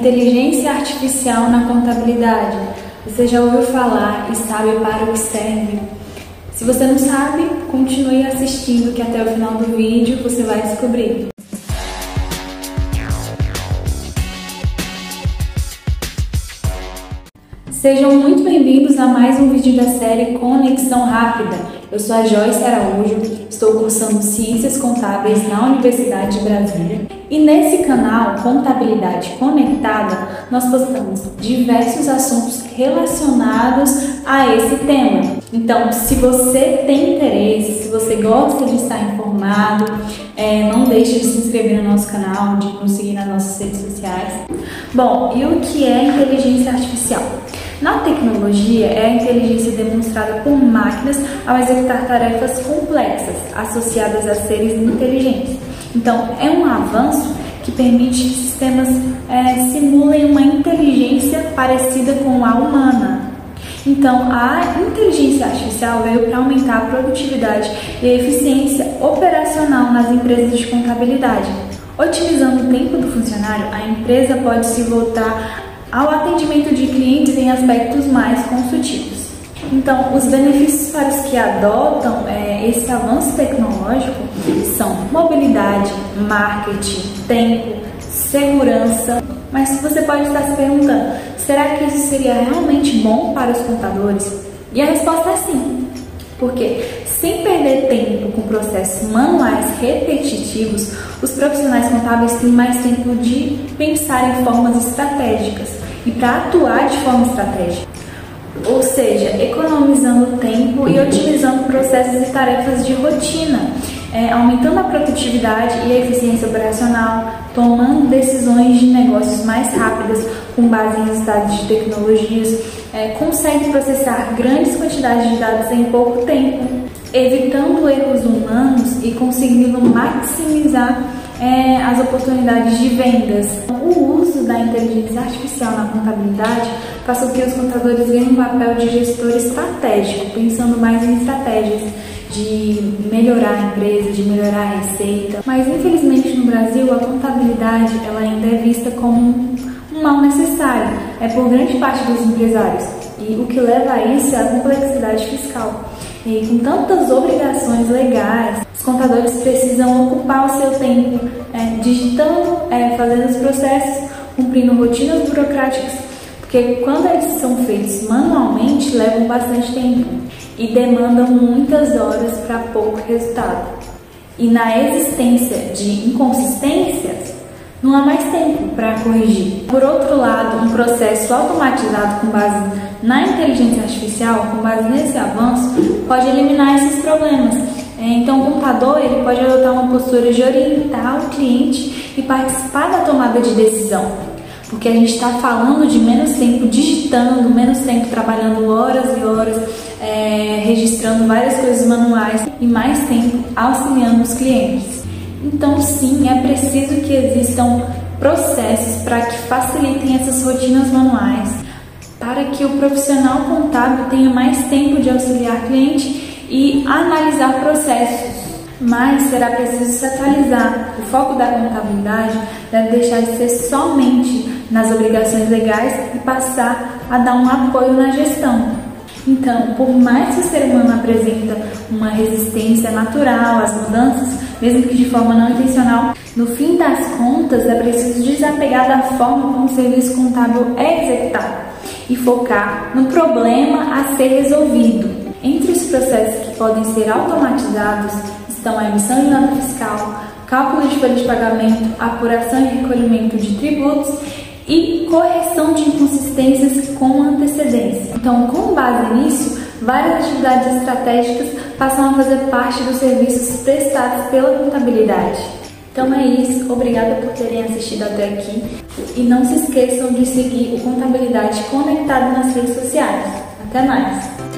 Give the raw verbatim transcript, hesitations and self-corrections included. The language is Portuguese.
inteligência artificial na contabilidade. Você já ouviu falar e sabe para o que serve? Se você não sabe, continue assistindo que até o final do vídeo você vai descobrir. Sejam muito bem-vindos a mais um vídeo da série Conexão Rápida. Eu sou a Joyce Araújo, estou cursando Ciências Contábeis na Universidade de Brasília. E nesse canal, Contabilidade Conectada, nós postamos diversos assuntos relacionados a esse tema. Então, se você tem interesse, se você gosta de estar informado, é, não deixe de se inscrever no nosso canal, de nos seguir nas nossas redes sociais. Bom, e o que é inteligência artificial? Na tecnologia, é a inteligência demonstrada por máquinas ao executar tarefas complexas, associadas a seres inteligentes. Então, é um avanço que permite que sistemas é, simulem uma inteligência parecida com a humana. Então, a inteligência artificial veio para aumentar a produtividade e a eficiência operacional nas empresas de contabilidade. Otimizando o tempo do funcionário, a empresa pode se voltar ao atendimento de clientes em aspectos mais consultivos. Então, os benefícios para os que adotam é, esse avanço tecnológico são mobilidade, marketing, tempo, segurança. Mas você pode estar se perguntando, será que isso seria realmente bom para os contadores? E a resposta é sim, porque sem perder tempo com processos manuais repetitivos, os profissionais contábeis têm mais tempo de pensar em formas estratégicas e para atuar de forma estratégica, ou seja, economizando tempo e otimizando processos e tarefas de rotina, é, aumentando a produtividade e a eficiência operacional, tomando decisões de negócios mais rápidas com base em resultados de tecnologias, é, consegue processar grandes quantidades de dados em pouco tempo, evitando erros humanos e conseguindo maximizar é, as oportunidades de vendas. O uso da inteligência artificial na contabilidade faz com que os contadores ganhem um papel de gestor estratégico, pensando mais em estratégias de melhorar a empresa, de melhorar a receita. Mas infelizmente no Brasil a contabilidade ela ainda é vista como um mal necessário, é por grande parte dos empresários. E o que leva a isso é a complexidade fiscal. E com tantas obrigações legais, os contadores precisam ocupar o seu tempo é, digitando, é, fazendo os processos, cumprindo rotinas burocráticas, porque quando eles são feitos manualmente, levam bastante tempo e demandam muitas horas para pouco resultado. E na existência de inconsistências, não há mais tempo para corrigir. Por outro lado, um processo automatizado com base na inteligência artificial, com base nesse avanço, pode eliminar esses problemas. Então, o contador ele pode adotar uma postura de orientar o cliente e participar da tomada de decisão, porque a gente está falando de menos tempo digitando, menos tempo trabalhando horas e horas, é, registrando várias coisas manuais e mais tempo auxiliando os clientes. Então, sim, é preciso que existam processos para que facilitem essas rotinas manuais, para que o profissional contábil tenha mais tempo de auxiliar cliente e analisar processos. Mas será preciso se atualizar. O foco da contabilidade deve deixar de ser somente nas obrigações legais e passar a dar um apoio na gestão. Então, por mais que o ser humano apresenta uma resistência natural às mudanças, mesmo que de forma não intencional, no fim das contas é preciso desapegar da forma como o serviço contábil é executado e focar no problema a ser resolvido. Entre os processos que podem ser automatizados estão a emissão de nota fiscal, cálculo de folha de pagamento, apuração e recolhimento de tributos e correção de inconsistências com antecedência. Então, com base nisso, várias atividades estratégicas passam a fazer parte dos serviços prestados pela contabilidade. Então é isso, obrigada por terem assistido até aqui e não se esqueçam de seguir o Contabilidade Conectada nas redes sociais. Até mais!